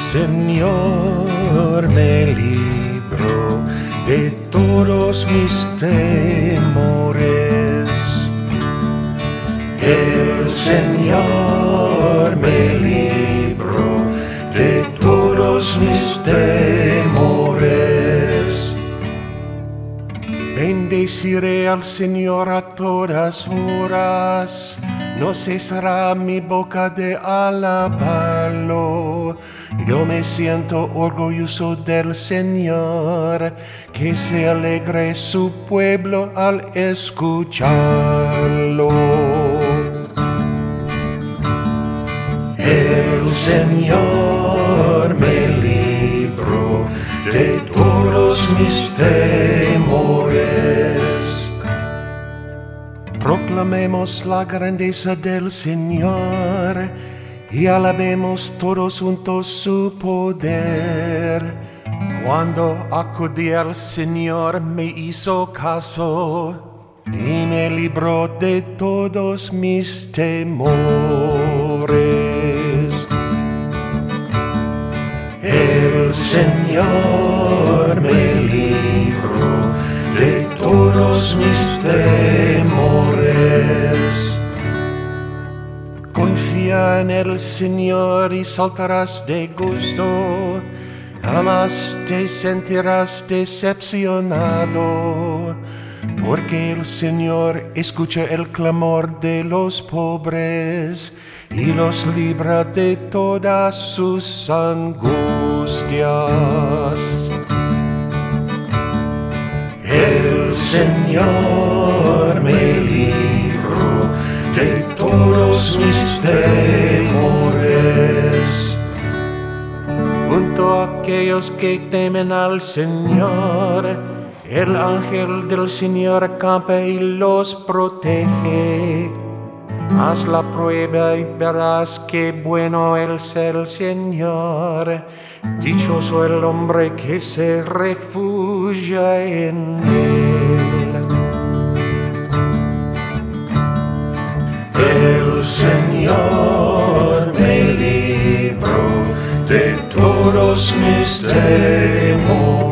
Señor me libró de todos mis temores. El Señor me libró de todos mis temores. Bendeciré al Señor a todas horas, no cesará mi boca de alabarlo. Yo me siento orgulloso del Señor, que se alegre su pueblo al escucharlo. El Señor me libró de todos mis temores. Proclamemos la grandeza del Señor y alabemos todos juntos su poder. Cuando acudí al Señor me hizo caso y me libró de todos mis temores. El Señor me libró de todos mis temores. Confía en el Señor y saltarás de gusto, jamás te sentirás decepcionado, porque el Señor escucha el clamor de los pobres y los libra de todas sus angustias. El Señor me libró de todos mis temores. Junto a aquellos que temen al Señor, el ángel del Señor acampa y los protege. Haz la prueba y verás qué bueno es el Señor. Dichoso el hombre que se refugia en él. El Señor me libró de todos mis temores.